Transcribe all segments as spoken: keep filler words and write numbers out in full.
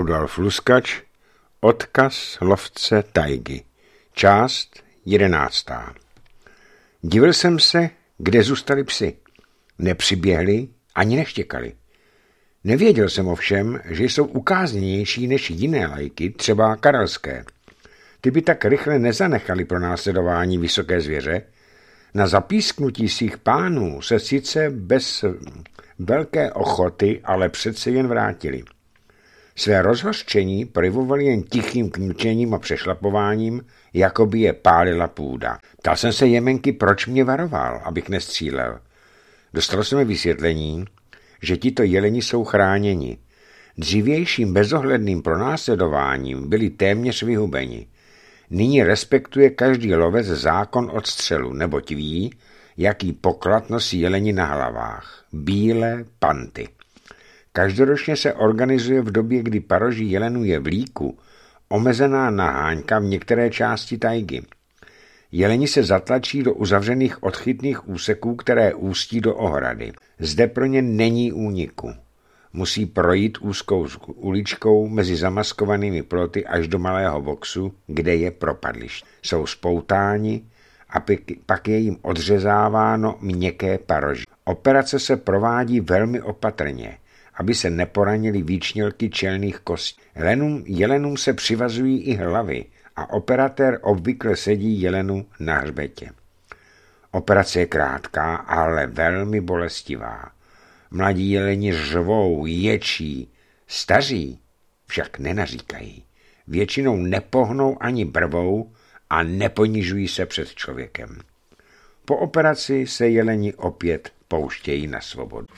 Rudolf Luskač, Odkaz lovce tajgy. Část jedenáctá. Divil jsem se, kde zůstali psi. Nepřiběhli ani neštěkali. Nevěděl jsem ovšem, že jsou ukázněnější než jiné lajky, třeba karelské. Ty by tak rychle nezanechali pro následování vysoké zvěře. Na zapísknutí svých pánů se sice bez velké ochoty, ale přece jen vrátili. Své rozhořčení projevovali jen tichým kňučením a přešlapováním, jako by je pálila půda. Ptal jsem se Jemenky, proč mě varoval, abych nestřílel. Dostalo se mi vysvětlení, že tito jeleni jsou chráněni. Dřívějším bezohledným pronásledováním byli téměř vyhubeni. Nyní respektuje každý lovec zákon odstřelu, neboť ví, jaký poklad nosí jeleni na hlavách. Bílé panty. Každoročně se organizuje v době, kdy paroží jelenů je v líku, omezená naháňka v některé části tajgy. Jeleni se zatlačí do uzavřených odchytných úseků, které ústí do ohrady. Zde pro ně není úniku. Musí projít úzkou uličkou mezi zamaskovanými ploty až do malého boxu, kde je propadliště. Jsou spoutáni a pak je jim odřezáváno měkké paroží. Operace se provádí velmi opatrně, aby se neporanily výčnělky čelných kostí. Jelenům, jelenům se přivazují i hlavy a operatér obvykle sedí jelenu na hřbetě. Operace je krátká, ale velmi bolestivá. Mladí jeleni řvou, ječí, staří však nenaříkají. Většinou nepohnou ani brvou a neponižují se před člověkem. Po operaci se jeleni opět pouštějí na svobodu.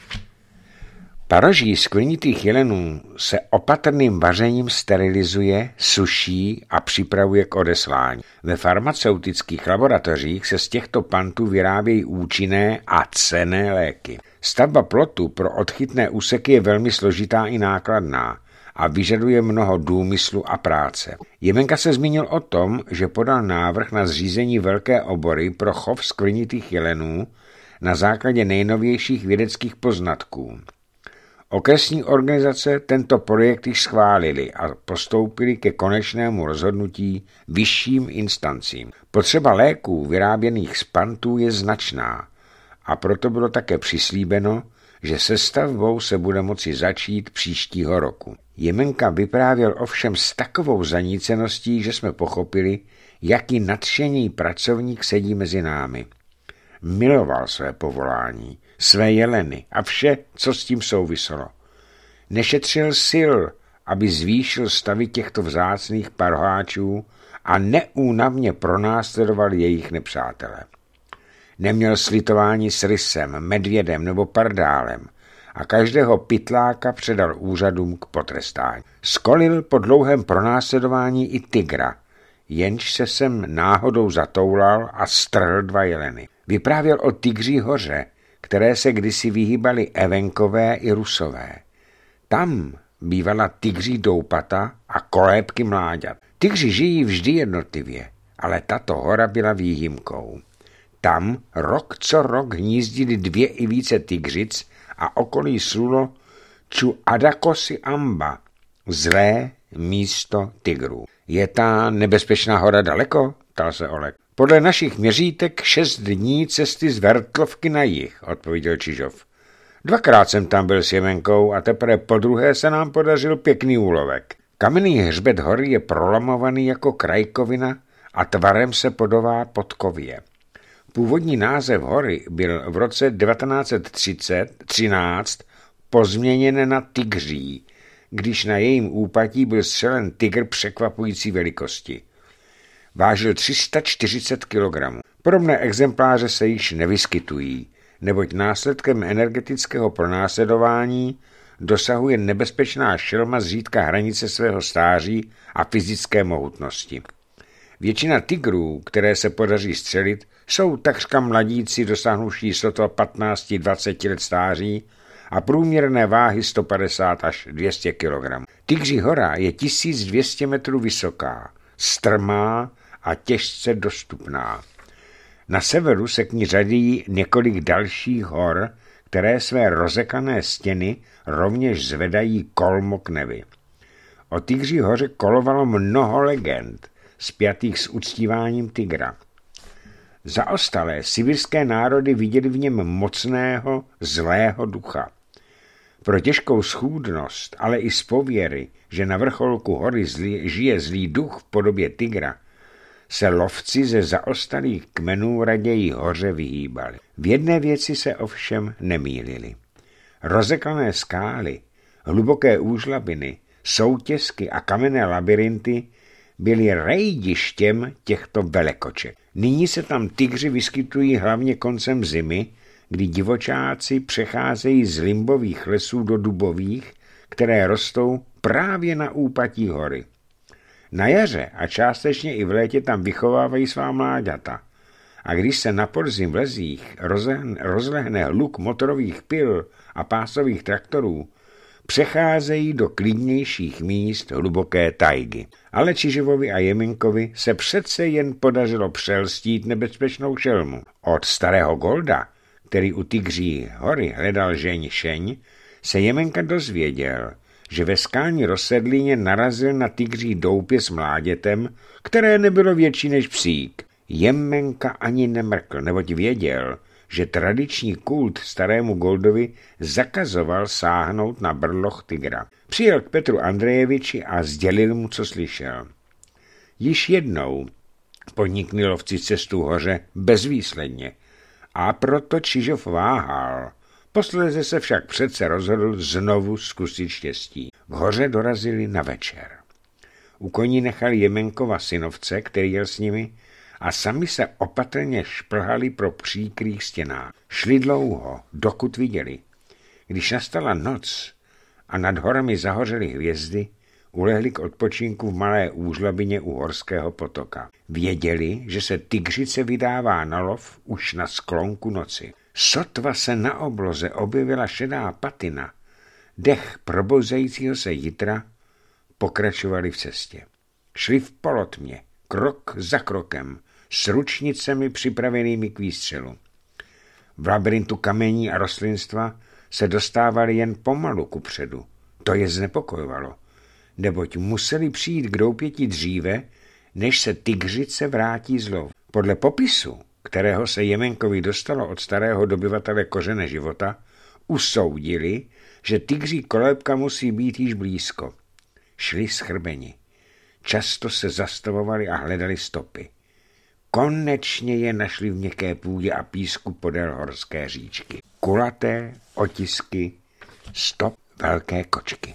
Paroží skvrnitých jelenů se opatrným vařením sterilizuje, suší a připravuje k odeslání. Ve farmaceutických laboratořích se z těchto pantů vyrábějí účinné a cenné léky. Stavba plotu pro odchytné úseky je velmi složitá i nákladná a vyžaduje mnoho důmyslu a práce. Jemenka se zmínil o tom, že podal návrh na zřízení velké obory pro chov skvrnitých jelenů na základě nejnovějších vědeckých poznatků. Okresní organizace tento projekt již schválili a postoupili ke konečnému rozhodnutí vyšším instancím. Potřeba léků vyráběných z pantů je značná a proto bylo také přislíbeno, že se stavbou se bude moci začít příštího roku. Jemenka vyprávěl ovšem s takovou zaníceností, že jsme pochopili, jaký nadšený pracovník sedí mezi námi. Miloval své povolání, své jeleny a vše, co s tím souviselo. Nešetřil sil, aby zvýšil stavy těchto vzácných parháčů a neúnavně pronásledoval jejich nepřátele. Neměl slitování s rysem, medvědem nebo pardálem a každého pytláka předal úřadům k potrestání. Skolil po dlouhém pronásledování i tygra, jenž se sem náhodou zatoulal a strhl dva jeleny. Vyprávěl o Tygří hoře, které se kdysi vyhýbaly Evenkové i Rusové. Tam bývala tygří doupata a kolébky mláďat. Tygři žijí vždy jednotlivě, ale tato hora byla výjimkou. Tam rok co rok hnízdili dvě i více tygřic a okolí slulo Ču Adakosi Amba, zlé místo tygrů. Je ta nebezpečná hora daleko? Ptal se Oleg. Podle našich měřítek šest dní cesty z Vertlovky na jih, odpověděl Čižov. Dvakrát jsem tam byl s Jemenkou a teprve podruhé se nám podařil pěkný úlovek. Kamenný hřbet hory je prolamovaný jako krajkovina a tvarem se podobá podkově. Původní název hory byl v roce devatenáct třináct pozměněn na Tygří, když na jejím úpatí byl střelen tygr překvapující velikosti. Vážil tři sta čtyřicet kilogramů. Podobné exempláře se již nevyskytují, neboť následkem energetického pronásledování dosahuje nebezpečná šelma zřídka hranice svého stáří a fyzické mohutnosti. Většina tygrů, které se podaří střelit, jsou takřka mladíci dosáhnuvší sotva patnáct až dvacet let stáří a průměrné váhy sto padesát až dvě stě kilogramů. Tygří hora je tisíc dvě stě metrů vysoká, strmá a těžce dostupná. Na severu se k ní řadí několik dalších hor, které své rozekané stěny rovněž zvedají kolmo k nebi. O Tygří hoře kolovalo mnoho legend, spjatých s uctíváním tygra. Zaostalé sibirské národy viděli v něm mocného, zlého ducha. Pro těžkou schůdnost, ale i z pověry, že na vrcholku hory zlý, žije zlý duch v podobě tygra, se lovci ze zaostalých kmenů raději hoře vyhýbali. V jedné věci se ovšem nemýlili. Rozeklané skály, hluboké úžlabiny, soutěsky a kamenné labyrinty byly rejdištěm těchto velekoček. Nyní se tam tygři vyskytují hlavně koncem zimy, kdy divočáci přecházejí z limbových lesů do dubových, které rostou právě na úpatí hory. Na jaře a částečně i v létě tam vychovávají svá mláďata. A když se na podzim v lesích rozlehne hluk motorových pil a pásových traktorů, přecházejí do klidnějších míst hluboké tajgy. Ale Čižovovi a Jemenkovi se přece jen podařilo přelstít nebezpečnou šelmu. Od starého Golda, který u Tygří hory hledal žeň šeň, se Jemenka dozvěděl, že ve skalní rozsedlině narazil na tygří doupě s mládětem, které nebylo větší než psík. Jemenka ani nemrkl, neboť věděl, že tradiční kult starému Goldovi zakazoval sáhnout na brloch tygra. Přijel k Petru Andrejeviči a sdělil mu, co slyšel. Již jednou podnikli lovci cestu hoře bezvýsledně a proto Čižov váhal. Posléze se však přece rozhodl znovu zkusit štěstí. K hoře dorazili na večer. U koní nechali Jemenkova synovce, který jel s nimi, a sami se opatrně šplhali pro příkrých stěnách. Šli dlouho, dokud viděli. Když nastala noc a nad horami zahořely hvězdy, ulehli k odpočinku v malé úžlabině u horského potoka. Věděli, že se tygřice vydává na lov už na sklonku noci. Sotva se na obloze objevila šedá patina, dech probouzejícího se jitra, pokračovali v cestě. Šli v polotmě, krok za krokem, s ručnicemi připravenými k výstřelu. V labirintu kamení a rostlinstva se dostávali jen pomalu kupředu. To je znepokojovalo, neboť museli přijít k doupěti dříve, než se tygřice vrátí z lovu. Podle popisu, kterého se Jemenkovi dostalo od starého dobyvatele Kořene života, usoudili, že tygří kolébka musí být již blízko. Šli schrbeni. Často se zastavovali a hledali stopy. Konečně je našli v měkké půdě a písku podél horské říčky. Kulaté otisky stop velké kočky.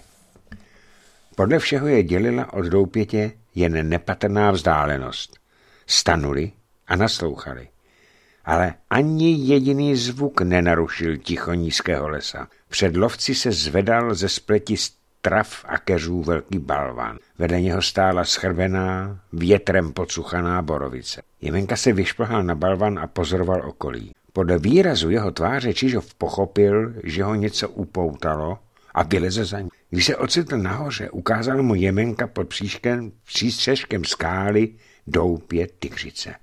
Podle všeho je dělila od doupětě jen nepatrná vzdálenost. Stanuli a naslouchali. Ale ani jediný zvuk nenarušil ticho nízkého lesa. Před lovci se zvedal ze spleti trav a keřů velký balvan. Vedle něho stála schrbená, větrem pocuchaná borovice. Jemenka se vyšplhal na balvan a pozoroval okolí. Podle výrazu jeho tváře Čižov pochopil, že ho něco upoutalo a vyleze za ní. Když se ocitl nahoře, ukázal mu Jemenka pod příškem, přístřežkem skály doupě tygřice.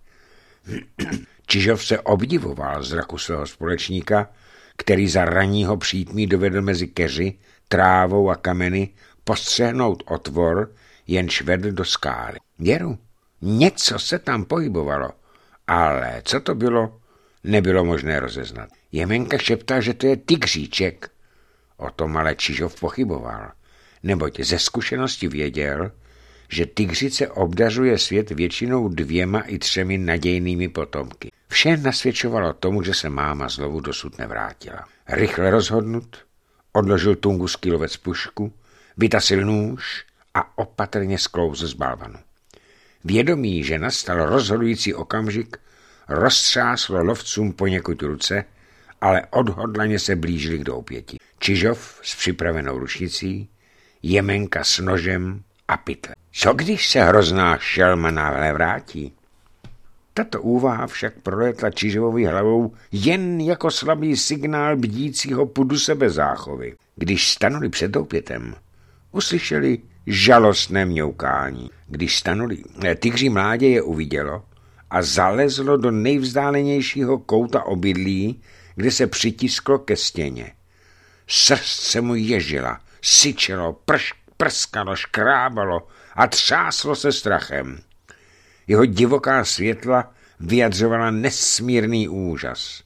Čižov se obdivoval zraku svého společníka, který za ranního přítmí dovedl mezi keři, trávou a kameny postřehnout otvor, jenž vedl do skály. Věru, něco se tam pohybovalo, ale co to bylo, nebylo možné rozeznat. Jemenka šeptal, že to je tygříček. O tom ale Čižov pochyboval, neboť ze zkušenosti věděl, že tygřice obdařuje svět většinou dvěma i třemi nadějnými potomky. Vše nasvědčovalo tomu, že se máma z lovu dosud nevrátila. Rychle rozhodnut, odložil tunguský lovec pušku, vytasil nůž a opatrně sklouzl z balvanu. Vědomí, že nastal rozhodující okamžik, roztřáslo lovcům poněkud ruce, ale odhodlaně se blížili k doupěti. Čižov s připravenou ručnicí, Jemenka s nožem a pytle. Co když se hrozná šelma náhle vrátí? Tato úvaha však proletla Čižovovou hlavou jen jako slabý signál bdícího pudu sebezáchovy. Když stanuli před doupětem, uslyšeli žalostné mňoukání. Když stanuli, tygří mládě je uvidělo a zalezlo do nejvzdálenějšího kouta obydlí, kde se přitisklo ke stěně. Srdce mu ježila, syčelo, pršk, prskalo, škrábalo a třáslo se strachem. Jeho divoká světla vyjadřovala nesmírný úžas.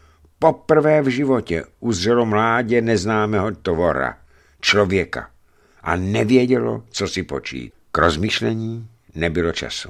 Poprvé v životě uzřelo mládě neznámého tvora, člověka, a nevědělo, co si počít. K rozmýšlení nebylo času.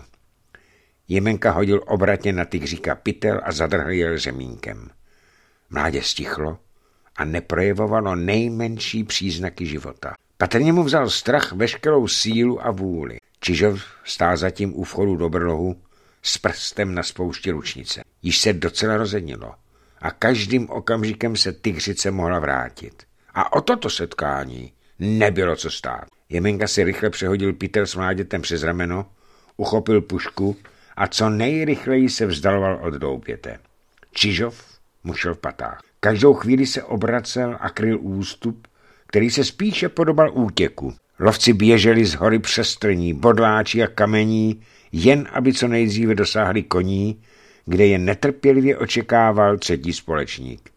Jemenka hodil obratně na tygříka pytel a zadrhl je řemínkem. Mládě stichlo a neprojevovalo nejmenší příznaky života. Patrně mu vzal strach veškerou sílu a vůli. Čižov stál zatím u vchodu do brlohu s prstem na spoušti ručnice. Již se docela rozednilo a každým okamžikem se tygřice mohla vrátit. A o toto setkání nebylo co stát. Jemenka si rychle přehodil pytel s mládětem přes rameno, uchopil pušku a co nejrychleji se vzdaloval od doupěte. Čižov mu šel v patách. Každou chvíli se obracel a kryl ústup, který se spíše podobal útěku. Lovci běželi z hory přestrní, bodláči a kamení, jen aby co nejdříve dosáhli koní, kde je netrpělivě očekával třetí společník.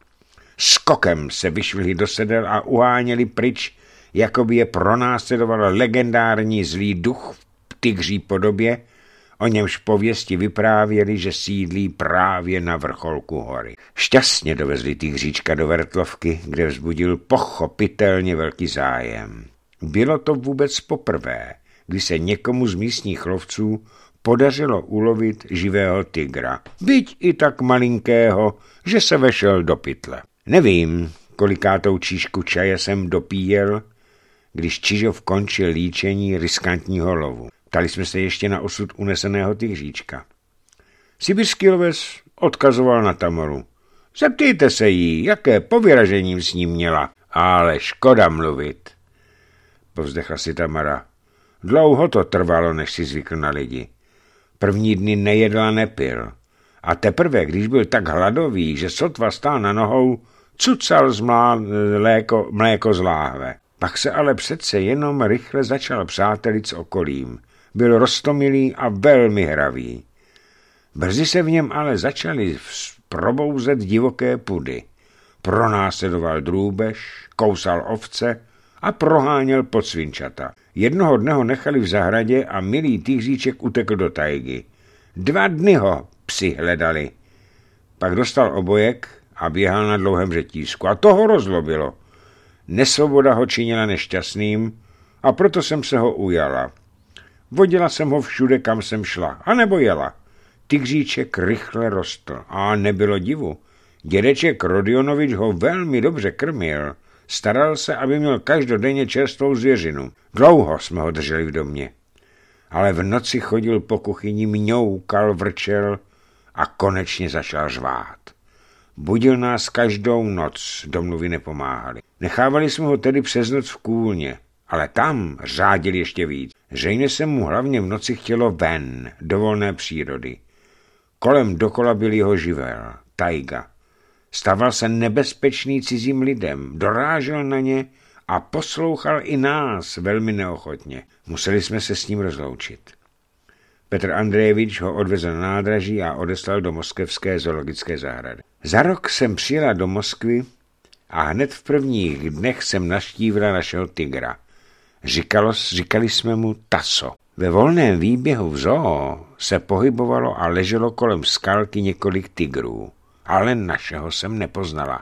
Skokem se vyšvihli do sedel a uháněli pryč, jako by je pronásledoval legendární zlý duch v tygří podobě, o němž pověsti vyprávěli, že sídlí právě na vrcholku hory. Šťastně dovezli tygříčka do Vertlovky, kde vzbudil pochopitelně velký zájem. Bylo to vůbec poprvé, kdy se někomu z místních lovců podařilo ulovit živého tygra, byť i tak malinkého, že se vešel do pytle. Nevím, kolikátou číšku čaje jsem dopíjel, když Čižov končil líčení riskantního lovu. Ptali jsme se ještě na osud uneseného tygříčka. Sibirský lovec odkazoval na Tamoru. Zeptejte se jí, jaké povyražením s ním měla. Ale škoda mluvit. Povzdechla si Tamara. Dlouho to trvalo, než si zvykl na lidi. První dny nejedl a nepil. A teprve, když byl tak hladový, že sotva stál na nohou, cucal z mléko, mléko z láhve. Pak se ale přece jenom rychle začal přátelit s okolím. Byl roztomilý a velmi hravý. Brzy se v něm ale začaly probouzet divoké pudy. Pronásledoval drůbež, kousal ovce a proháněl podsvinčata. Jednoho dne ho nechali v zahradě a milý tygříček utekl do tajgy. Dva dny ho psi hledali. Pak dostal obojek a běhal na dlouhém řetízku. A to ho rozlobilo. Nesvoboda ho činila nešťastným a proto jsem se ho ujala. Vodila jsem ho všude, kam jsem šla, anebo jela. Tygříček rychle rostl a nebylo divu. Dědeček Rodionovič ho velmi dobře krmil. Staral se, aby měl každodenně čerstvou zvěřinu. Dlouho jsme ho drželi v domě. Ale v noci chodil po kuchyni, mňoukal, vrčel a konečně začal řvát. Budil nás každou noc, domluvy nepomáhaly. Nechávali jsme ho tedy přes noc v kůlně, ale tam řádil ještě víc. Zřejmě se mu hlavně v noci chtělo ven, do volné přírody. Kolem dokola byl jeho živel, tajga. Stával se nebezpečný cizím lidem, dorážel na ně a poslouchal i nás velmi neochotně. Museli jsme se s ním rozloučit. Petr Andrejevič ho odvezl na nádraží a odeslal do moskevské zoologické zahrady. Za rok jsem přijela do Moskvy a hned v prvních dnech jsem navštívila našeho tygra. Říkalo, říkali jsme mu Taso. Ve volném výběhu v zoo se pohybovalo a leželo kolem skalky několik tygrů, ale našeho jsem nepoznala.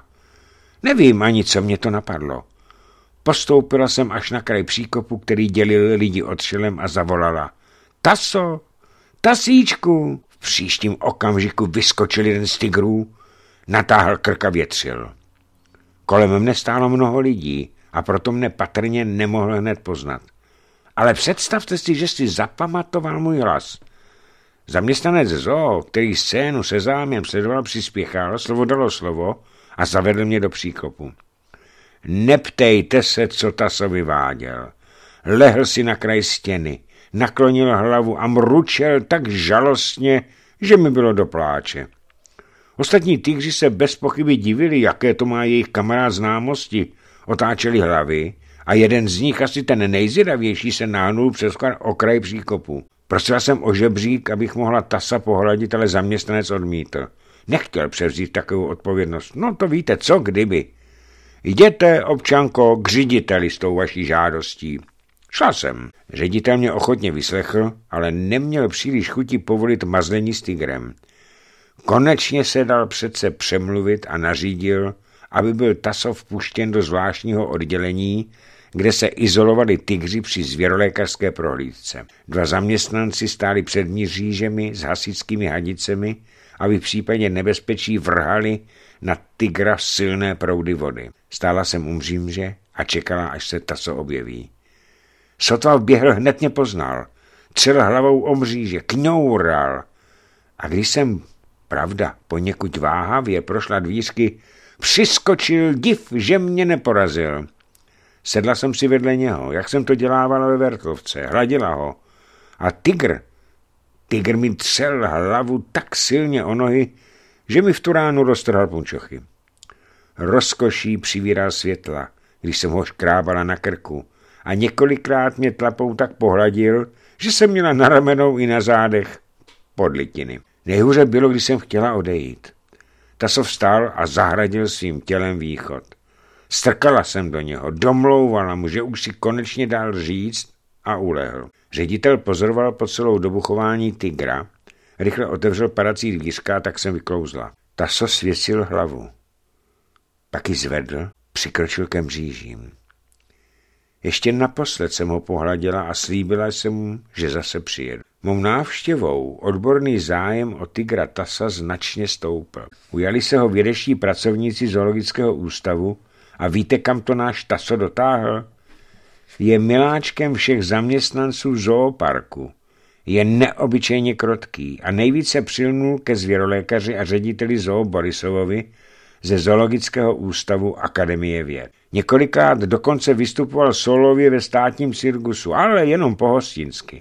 Nevím ani, co mě to napadlo. Postoupila jsem až na kraj příkopu, který dělil lidi od šelem a zavolala. Taso, Tasíčku! V příštím okamžiku vyskočil jeden z tygrů, natáhl krk a větřil. Kolem mne stálo mnoho lidí a proto mne patrně nemohl hned poznat. Ale představte si, že si zapamatoval můj hlas. Zaměstnanec zoo, který scénu se zájmem sledoval, přispěchal, slovo dalo slovo a zavedl mě do příkopu. Neptejte se, co Taso vyváděl. Lehl si na kraj stěny, naklonil hlavu a mručel tak žalostně, že mi bylo do pláče. Ostatní tygři se bez pochyby divili, jaké to má jejich kamarád známosti. Otáčeli hlavy a jeden z nich, asi ten nejzvědavější, se náhnul přes okraj příkopu. Prosila jsem o žebřík, abych mohla Tasa pohladit, ale zaměstnanec odmítl. Nechtěl převzít takovou odpovědnost. No to víte, co kdyby. Jděte, občanko, k řediteli s tou vaší žádostí. Šla jsem. Ředitel mě ochotně vyslechl, ale neměl příliš chuti povolit mazlení s tygrem. Konečně se dal přece přemluvit a nařídil, aby byl Tasso vpuštěn do zvláštního oddělení, kde se izolovali tygři při zvěrolékařské prohlídce. Dva zaměstnanci stáli před mřížemi s hasičskými hadicemi, aby v případě nebezpečí vrhali na tygra silné proudy vody. Stála jsem u mříže a čekala, až se Tasso objeví. Sotva vběhl, hned mě poznal. Třel hlavou o mříže, kňoural. A když jsem, pravda, poněkud váhavě prošla dvířky, přiskočil div, že mě neporazil. Sedla jsem si vedle něho, jak jsem to dělávala ve Vertlovce, hladila ho. A tygr, tygr mi třel hlavu tak silně o nohy, že mi v tu ránu roztrhal punčochy. Rozkoší přivíral světla, když jsem ho škrábala na krku a několikrát mě tlapou tak pohladil, že jsem měla na ramenou i na zádech podlitiny. Nejhůře bylo, když jsem chtěla odejít. Tasso vstal a zahradil svým tělem východ. Strkala jsem do něho, domlouvala mu, že už si konečně dal říct a ulehl. Ředitel pozoroval po celou dobu chování tygra, rychle otevřel padací dvířka, tak jsem vyklouzla. Tasso svěsil hlavu. Pak ji zvedl, přikročil ke mřížím. Ještě naposled jsem ho pohladila a slíbila jsem mu, že zase přijedu. Mou návštěvou odborný zájem o tygra Tassa značně stoupl. Ujali se ho vědečtí pracovníci zoologického ústavu a víte, kam to náš Tasso dotáhl? Je miláčkem všech zaměstnanců zooparku. Je neobyčejně krotký a nejvíce přilnul ke zvěrolékaři a řediteli zoo Borisovovi ze zoologického ústavu Akademie věd. Několikrát dokonce vystupoval solově ve státním cirkusu, ale jenom pohostinsky.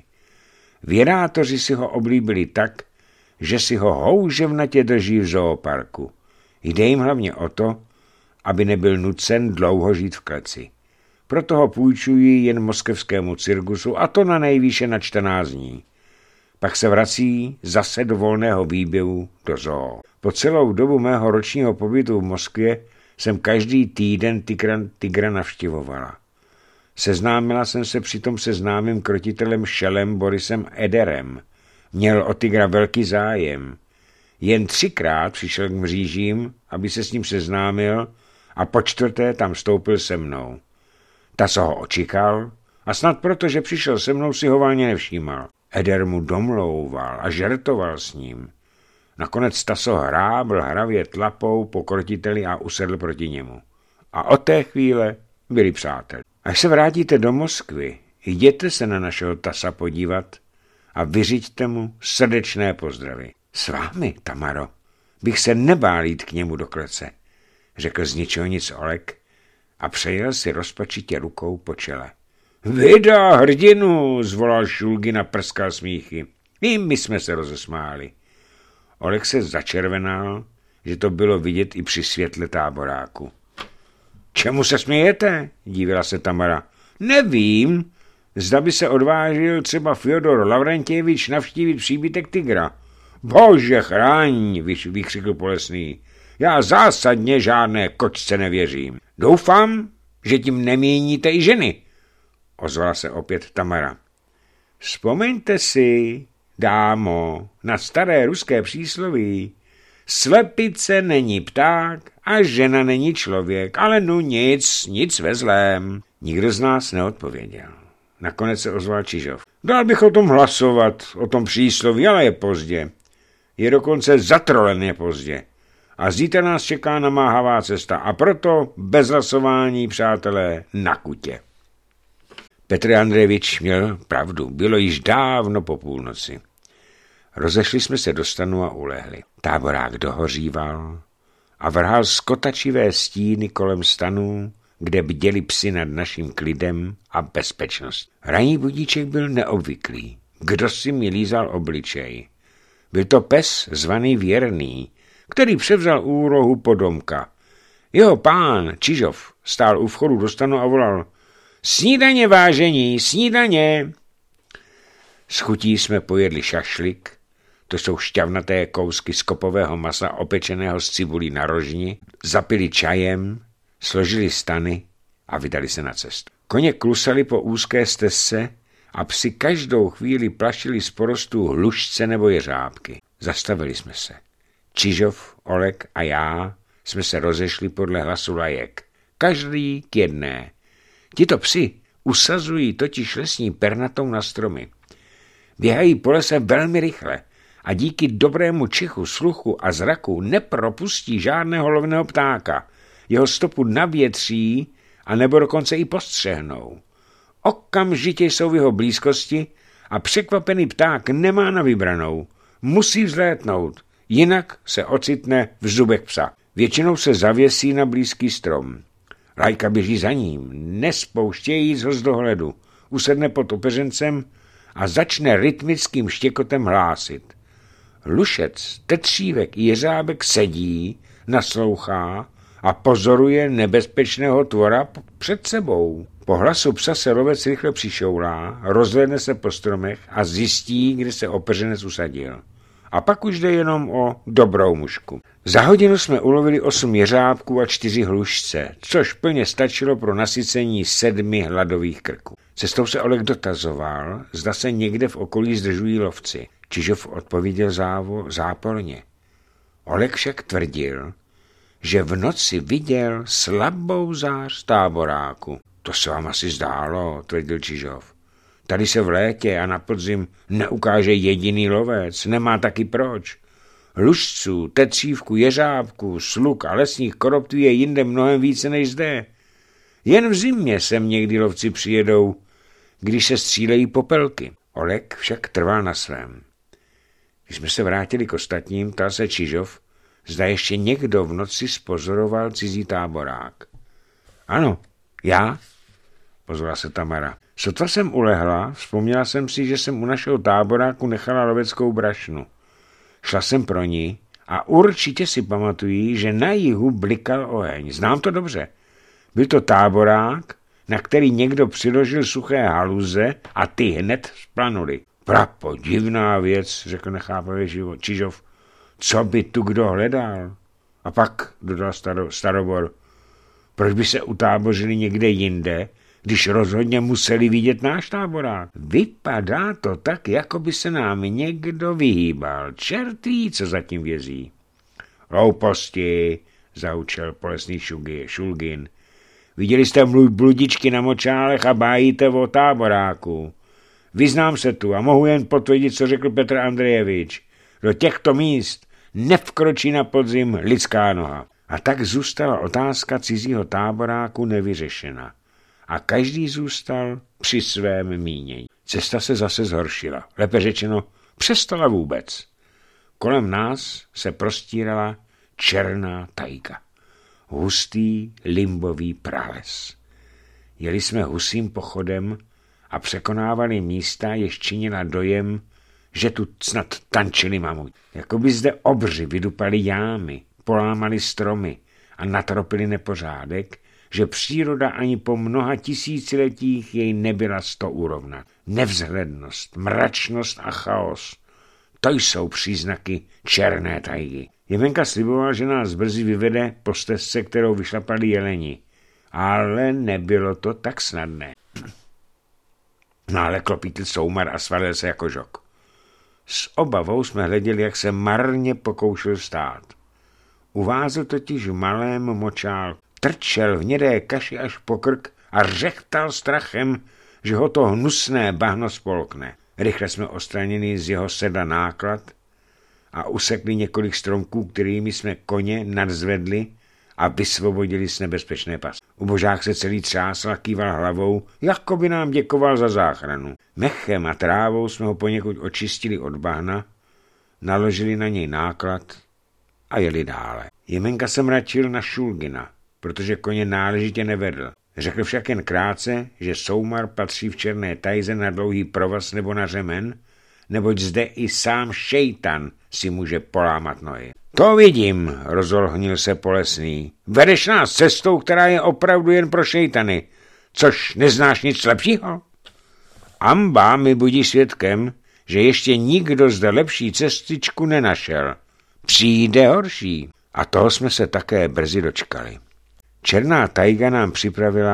Vědátoři si ho oblíbili tak, že si ho houževnatě drží v zooparku. Jde jim hlavně o to, aby nebyl nucen dlouho žít v kleci. Proto ho půjčují jen moskevskému cirkusu, a to na nejvýše na čtrnáct dní. Pak se vrací zase do volného výběhu do zoo. Po celou dobu mého ročního pobytu v Moskvě jsem každý týden tygra, tygra navštěvovala. Seznámila jsem se přitom se známým krotitelem šelem Borisem Ederem. Měl o tygra velký zájem. Jen třikrát přišel k mřížím, aby se s ním seznámil, a po čtvrté tam stoupil se mnou. Tasso ho očekal a snad proto, že přišel se mnou, si ho valně nevšímal. Eder mu domlouval a žertoval s ním. Nakonec Tasso hrábl hravě tlapou po krotiteli a usedl proti němu. A od té chvíle byli přáteli. Až se vrátíte do Moskvy, jděte se na našeho Tassa podívat a vyřiďte mu srdečné pozdravy. S vámi, Tamaro, bych se nebál jít k němu do klece, řekl z ničeho nic Oleg a přejel si rozpačitě rukou po čele. Vida, hrdinu, zvolal Šulgin a prskal smíchy. I my jsme se rozesmáli. Oleg se začervenal, že to bylo vidět i při světle táboráku. Čemu se smějete? Dívila se Tamara. Nevím, zda by se odvážil třeba Fyodor Lavrentjevič navštívit příbytek tygra. Bože chráň, vykřikl Polesný. Já zásadně žádné kočce nevěřím. Doufám, že tím nemíníte i ženy, ozvala se opět Tamara. Vzpomeňte si, dámo, na staré ruské přísloví. Slepice není pták a žena není člověk, ale nu nic, nic ve zlém. Nikdo z nás neodpověděl. Nakonec se ozval Čižov. Dal bych o tom hlasovat, o tom přísloví, ale je pozdě. Je dokonce zatroleně pozdě. A zítra nás čeká namáhavá cesta a proto bez hlasování, přátelé, na kutě. Petr Andrejevič měl pravdu, bylo již dávno po půlnoci. Rozešli jsme se do stanu a ulehli. Táborák dohoříval a vrhal skotačivé stíny kolem stanů, kde bděli psi nad naším klidem a bezpečnost. Ranní budíček byl neobvyklý. Kdo si mi lízal obličej? Byl to pes zvaný Věrný, který převzal úlohu podomka. Jeho pán, Čižov, stál u vchodu do stanu a volal: Snídaně, vážení, snídaně! S chutí jsme pojedli šašlik, to jsou šťavnaté kousky skopového masa opečeného z cibulí na rožni, zapili čajem, složili stany a vydali se na cestu. Koně klusali po úzké stezce a psi každou chvíli plašili z porostů hlušce nebo jeřábky. Zastavili jsme se. Čižov, Oleg a já jsme se rozešli podle hlasu lajek. Každý k jedné. Tito psi usazují totiž lesní pernatou na stromy. Běhají po lese velmi rychle a díky dobrému čichu, sluchu a zraku nepropustí žádného lovného ptáka. Jeho stopu navětří a nebo dokonce i postřehnou. Okamžitě jsou v jeho blízkosti a překvapený pták nemá na vybranou. Musí vzlétnout, jinak se ocitne v zubech psa. Většinou se zavěsí na blízký strom. Lajka běží za ním, nespouštějí ho z dohledu. Usedne pod opeřencem a začne rytmickým štěkotem hlásit. Hlušec, tetřívek i jeřábek sedí, naslouchá a pozoruje nebezpečného tvora před sebou. Po hlasu psa se lovec rychle přišoulá, rozhlédne se po stromech a zjistí, kde se opeřenec usadil. A pak už jde jenom o dobrou mušku. Za hodinu jsme ulovili osm jeřábků a čtyři hlušce, což plně stačilo pro nasycení sedmi hladových krků. Cestou se Oleg dotazoval, zda se někde v okolí zdržují lovci. Čižov odpověděl závo, záporně. Oleg však tvrdil, že v noci viděl slabou zář z táboráku. To se vám asi zdálo, tvrdil Čižov. Tady se v létě a na podzim neukáže jediný lovec, nemá taky proč. Hlušců, tetřívku, jeřábku, sluk a lesních koroptů je jinde mnohem více než zde. Jen v zimě sem někdy lovci přijedou, když se střílejí popelky. Oleg však trval na svém. Když jsme se vrátili k ostatním, ptal se Čižov, zda ještě někdo v noci spozoroval cizí táborák. Ano, já, pozvala se Tamara. Sotva jsem ulehla, vzpomněla jsem si, že jsem u našeho táboráku nechala loveckou brašnu. Šla jsem pro ní a určitě si pamatují, že na jihu blikal oheň. Znám to dobře. Byl to táborák, na který někdo přiložil suché haluze a ty hned splanuly. Prapo, divná věc, řekl nechápavě Čižov. Co by tu kdo hledal? A pak, dodal staro, Starobor, proč by se utábořili někde jinde, když rozhodně museli vidět náš táborák? Vypadá to tak, jako by se nám někdo vyhýbal. Čert ví, co zatím vězí. Hlouposti, zaučel polesný Šulgin. Viděli jste bludičky na močálech a bájíte o táboráku. Vyznám se tu a mohu jen potvrdit, co řekl Petr Andrejevič. Do těchto míst nevkročí na podzim lidská noha. A tak zůstala otázka cizího táboráku nevyřešena. A každý zůstal při svém mínění. Cesta se zase zhoršila. Lépe řečeno, přestala vůbec. Kolem nás se prostírala černá tajga. Hustý limbový prales. Jeli jsme husím pochodem a překonávali místa, jež činila dojem, že tu snad tančili mamuti. Jakoby zde obři vydupali jámy, polámali stromy a natropili nepořádek, že příroda ani po mnoha tisíciletích jej nebyla sto urovnat. Nevzhlednost, mračnost a chaos, to jsou příznaky černé tajgy. Jemenka sliboval, že nás brzy vyvede po stezce, kterou vyšlapali jeleni. Ale nebylo to tak snadné. No ale klopítl soumar a svalil se jako žok. S obavou jsme hleděli, jak se marně pokoušel stát. Uvázl totiž v malém močál, trčel v hnědé kaši až po krk a řechtal strachem, že ho to hnusné bahno spolkne. Rychle jsme odstranili z jeho sedla náklad a usekli několik stromků, kterými jsme koně nadzvedli a vysvobodili z nebezpečné pasy. Ubožák se celý třásl a kýval hlavou, jako by nám děkoval za záchranu. Mechem a trávou jsme ho poněkud očistili od bahna, naložili na něj náklad a jeli dále. Jemenka se mračil na Šulgina, protože koně náležitě nevedl. Řekl však jen krátce, že soumar patří v černé tajze na dlouhý provaz nebo na řemen, neboť zde i sám šejtan si může polámat nohy. To vidím, rozolhnil se Polesný. Vedeš nás cestou, která je opravdu jen pro šejtany, což neznáš nic lepšího? Amba mi budí svědkem, že ještě nikdo zde lepší cestičku nenašel. Přijde horší. A toho jsme se také brzy dočkali. Černá tajga nám připravila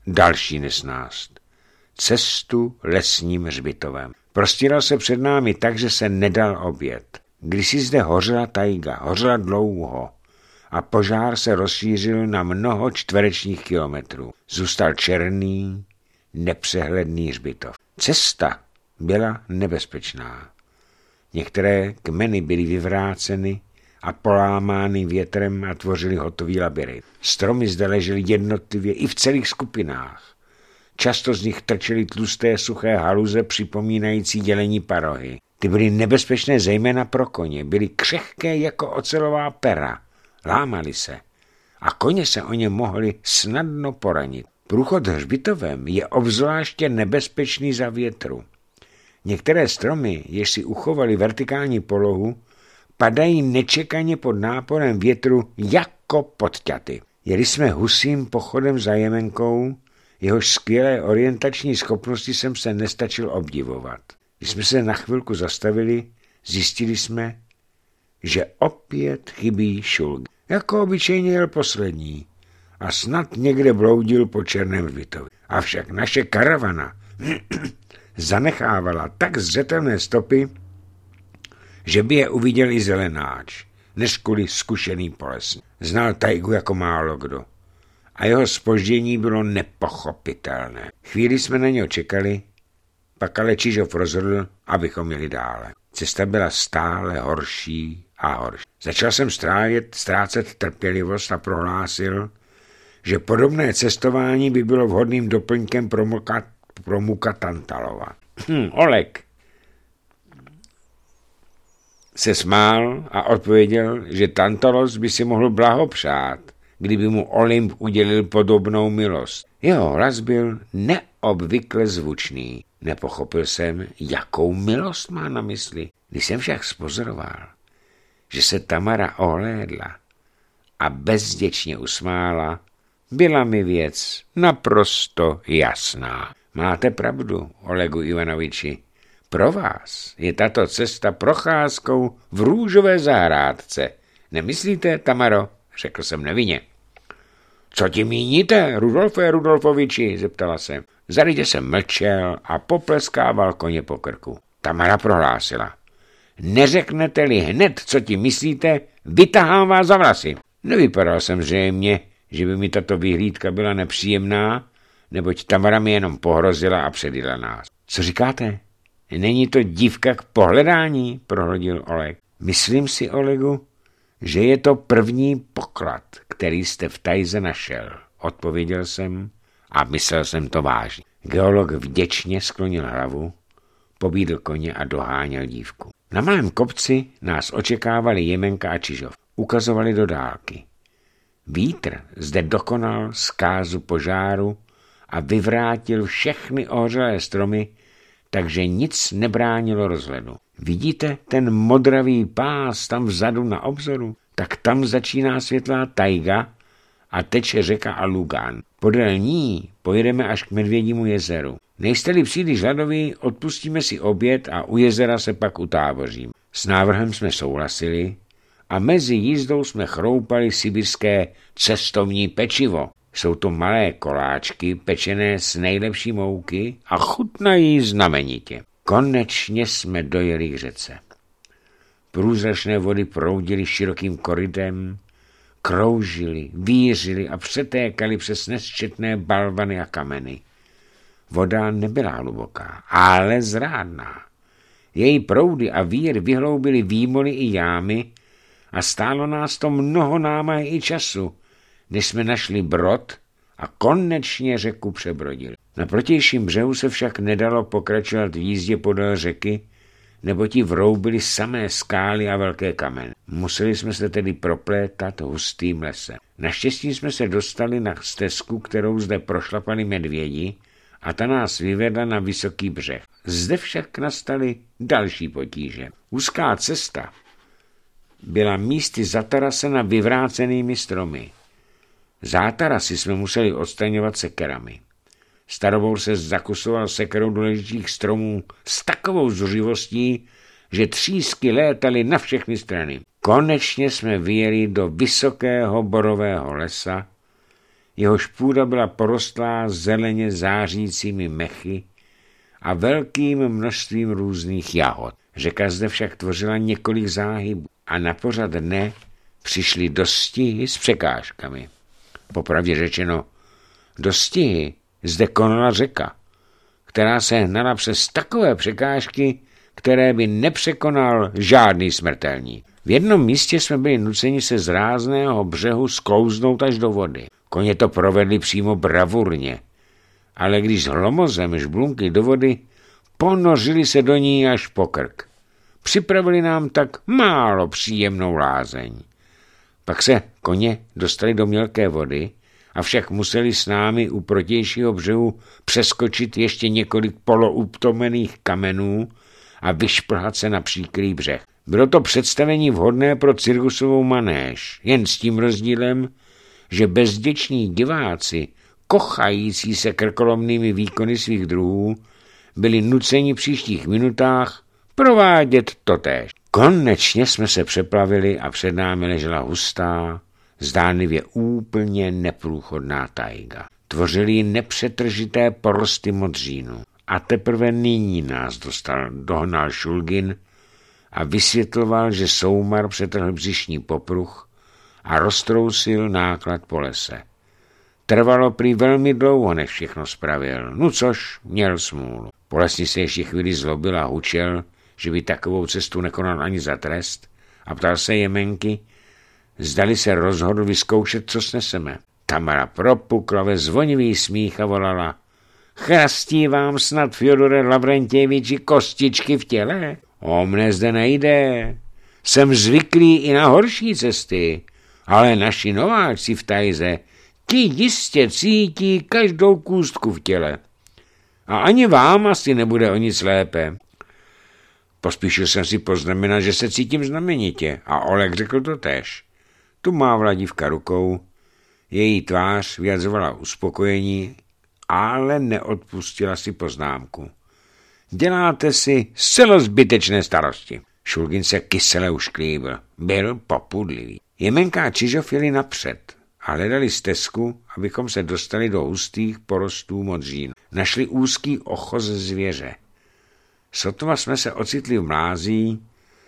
další nesnást. Cestu lesním hřbitovem. Prostíral se před námi tak, že se nedal obět. Kdysi zde hořela tajga, hořela dlouho a požár se rozšířil na mnoho čtverečních kilometrů. Zůstal černý, nepřehledný hřbitov. Cesta byla nebezpečná. Některé kmeny byly vyvráceny a polámány větrem a tvořily hotový labirint. Stromy zde ležely jednotlivě i v celých skupinách. Často z nich trčely tlusté suché haluze připomínající dělení parohy. Ty byly nebezpečné zejména pro koně, byly křehké jako ocelová pera, lámaly se a koně se o ně mohli snadno poranit. Průchod hřbitovem je obzvláště nebezpečný za větru. Některé stromy, jež si uchovaly vertikální polohu, padají nečekaně pod náporem větru jako podťaty. Jeli jsme husím pochodem za Jemenkou, jehož skvělé orientační schopnosti jsem se nestačil obdivovat. Když jsme se na chvilku zastavili, zjistili jsme, že opět chybí šulk. Jako obyčejně jel poslední a snad někde bloudil po černém hřbitově. Avšak naše karavana zanechávala tak zřetelné stopy, že by je uviděl i zelenáč, než kvůli zkušený polesní. Znal tajgu jako málo kdo a jeho zpoždění bylo nepochopitelné. Chvíli jsme na něho čekali, pak ale Čižov rozhodl, abychom jeli dále. Cesta byla stále horší a horší. Začal jsem strávět, ztrácet trpělivost a prohlásil, že podobné cestování by bylo vhodným doplňkem pro muka, pro muka Tantalova. Hm, Oleg se smál a odpověděl, že Tantalos by si mohl blahopřát, kdyby mu Olymp udělil podobnou milost. Jeho hlas byl neobvykle zvučný. Nepochopil jsem, jakou milost má na mysli. Když jsem však spozoroval, že se Tamara ohlédla a bezděčně usmála, byla mi věc naprosto jasná. Máte pravdu, Olegu Ivanoviči. Pro vás je tato cesta procházkou v růžové zahrádce. Nemyslíte, Tamaro? Řekl jsem nevinně. Co ti míníte, Rudolfe Rudolfoviči? Zeptala se. Zarytě jsem mlčel a popleskával koně po krku. Tamara prohlásila. Neřeknete-li hned, co ti myslíte, vytahám vás za vlasy. Nevypadal jsem zřejmě, že by mi tato vyhlídka byla nepříjemná, neboť Tamara mi jenom pohrozila a předjela nás. Co říkáte? Není to dívka k pohledání, prohodil Oleg. Myslím si, Olegu, že je to první poklad, který jste v tajze našel, odpověděl jsem a myslel jsem to vážně. Geolog vděčně sklonil hlavu, pobídl koně a doháněl dívku. Na malém kopci nás očekávali Jemenka a Čižov. Ukazovali do dálky. Vítr zde dokonal zkázu požáru a vyvrátil všechny ohořelé stromy, takže nic nebránilo rozhledu. Vidíte ten modravý pás tam vzadu na obzoru? Tak tam začíná světlá tajga a teče řeka Alugan. Podél ní pojedeme až k Medvědímu jezeru. Nejste-li příliš hladoví, odpustíme si oběd a u jezera se pak utábořím. S návrhem jsme souhlasili a mezi jízdou jsme chroupali sibirské cestovní pečivo. Jsou to malé koláčky pečené z nejlepší mouky a chutnají znamenitě. Konečně jsme dojeli k řece. Průzračné vody proudily širokým korytem, kroužily, vířily a přetékaly přes nesčetné balvany a kameny. Voda nebyla hluboká, ale zrádná. Její proudy a vír vyhloubily výmoly i jámy a stálo nás to mnoho námahy i času, než jsme našli brod a konečně řeku přebrodili. Na protějším břehu se však nedalo pokračovat v jízdě podél řeky, nebo ti vroubily samé skály a velké kameny. Museli jsme se tedy proplétat hustým lesem. Naštěstí jsme se dostali na stezku, kterou zde prošlapali medvědi, a ta nás vyvedla na vysoký břeh. Zde však nastaly další potíže. Úzká cesta byla místy zatarasena vyvrácenými stromy. Zátarasy jsme museli odstraňovat sekerami. Starobour se zakusoval sekerou do ležících stromů s takovou zuřivostí, že třísky létaly na všechny strany. Konečně jsme vyjeli do vysokého borového lesa, Jehož půda byla porostlá zeleně zářícími mechy a velkým množstvím různých jahod. Řeka zde však tvořila několik záhybů a na pořad dne přišly dostihy s překážkami. Popravdě řečeno, dostihy zde konala řeka, která se hnala přes takové překážky, které by nepřekonal žádný smrtelník. V jednom místě jsme byli nuceni se z rázného břehu sklouznout až do vody. Koně to provedli přímo bravurně, ale když s hlomozem žblunky do vody, ponořili se do ní až po krk. Připravili nám tak málo příjemnou lázeň. Pak se koně dostali do mělké vody, avšak museli s námi u protějšího břehu přeskočit ještě několik poloutomených kamenů a vyšplhat se na příkrý břeh. Bylo to představení vhodné pro cirkusovou manéž, jen s tím rozdílem, že bezděční diváci, kochající se krkolomnými výkony svých druhů, byli nuceni v příštích minutách provádět totéž. Konečně jsme se přeplavili a před námi ležela hustá, zdánlivě úplně neprůchodná tajga. Tvořili ji nepřetržité porosty modřínu. A teprve nyní nás dostal, dohnal Šulgin a vysvětloval, že soumar přetrhl břišní popruh a roztrousil náklad po lese. Trvalo prý velmi dlouho, než všechno spravil. No což, měl smůlu. Polesní se ještě chvíli zlobil a hučel, že by takovou cestu nekonal ani za trest, a ptal se Jemenky, zdali se rozhodl vyzkoušet, co sneseme. Tamara propukla ve zvonivý smích a volala: Chrastí vám snad, Fjodore Lavrentjeviči, kostičky v těle? O mne zde nejde. Jsem zvyklý i na horší cesty, ale naši nováčci v tajze, ti jistě cítí každou kůstku v těle. A ani vám asi nebude o nic lépe. Pospíšil jsem si poznamenat, že se cítím znamenitě, a Oleg řekl to též. Tu mávla dívka rukou, její tvář vyjadřovala uspokojení, ale neodpustila si poznámku. Děláte si zcela zbytečné starosti. Šulgin se kysele ušklíbil. Byl popudlivý. Jemenka a Čižov jeli napřed a hledali stezku, abychom se dostali do hustých porostů modřín. Našli úzký ochoz zvěře. Sotva jsme se ocitli v mlází,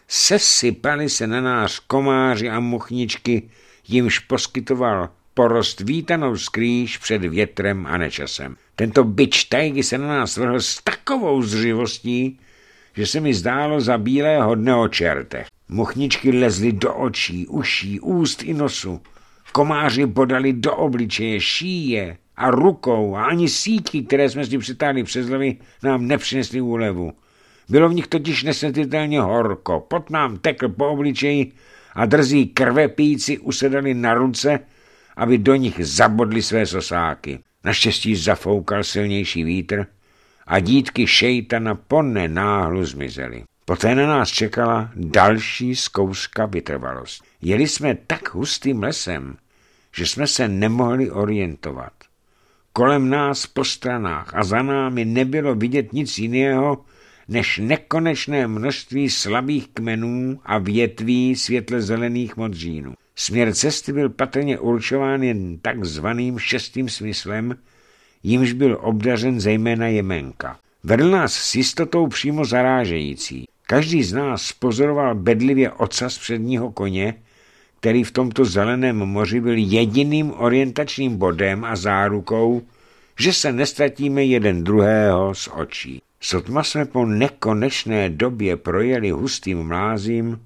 sesypali se na náš komáři a muchničky, jimž poskytoval porost vítanou skrýš před větrem a nečasem. Tento bič tajgy se na nás vrhl s takovou zřivostí, že se mi zdálo za bílého dne o čertech. Muchničky lezly do očí, uší, úst i nosu. Komáři bodali do obličeje, šíje a rukou a ani sítky, které jsme si přitáhli přes hlavy, nám nepřinesly úlevu. Bylo v nich totiž nesnesitelně horko, pot nám tekl po obličeji a drzí krvepíci usedali na ruce, aby do nich zabodli své sosáky. Naštěstí zafoukal silnější vítr a dítky šejtana ponne náhlu zmizely. Poté na nás čekala další zkouška vytrvalosti. Jeli jsme tak hustým lesem, že jsme se nemohli orientovat. Kolem nás po stranách a za námi nebylo vidět nic jiného, než nekonečné množství slabých kmenů a větví světle zelených modřínů. Směr cesty byl patrně určován jen takzvaným šestým smyslem, jimž byl obdařen zejména Jemenka. Vedl nás s jistotou přímo zarážející. Každý z nás pozoroval bedlivě ocas předního koně, který v tomto zeleném moři byl jediným orientačním bodem a zárukou, že se nestratíme jeden druhého z očí. Sotva jsme po nekonečné době projeli hustým mlázím,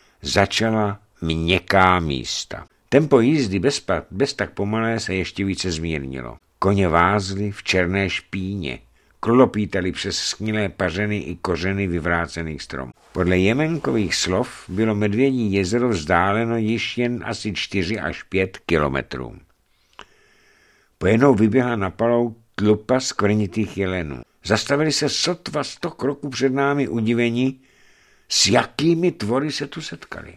začala měkká místa. Tempo jízdy bez, bez tak pomalé se ještě více zmírnilo. Koně vázly v černé špíně, klopítali přes schnilé pařeny i kořeny vyvrácených stromů. Podle Jemenkových slov bylo Medvědí jezero vzdáleno již jen asi čtyři až pět kilometrů. Pojednou vyběhla na palou tlupa skvrnitých jelenů. Zastavili se sotva sto kroků před námi udivení, s jakými tvory se tu setkali.